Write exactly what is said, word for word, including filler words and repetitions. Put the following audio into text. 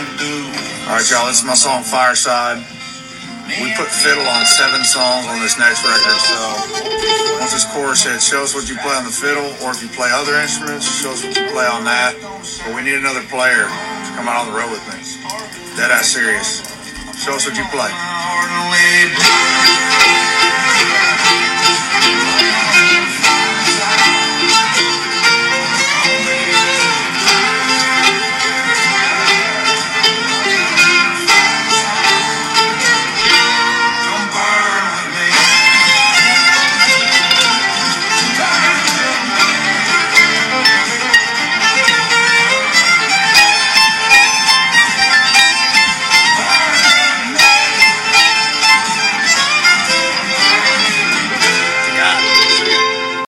All right, y'all, this is my song Fireside. We put fiddle on seven songs on this next record, so once this chorus hits, show us what you play on the fiddle, or if you play other instruments, show us what you play on that. But we need another player to come out on the road with me. Dead ass serious. Show us what you play.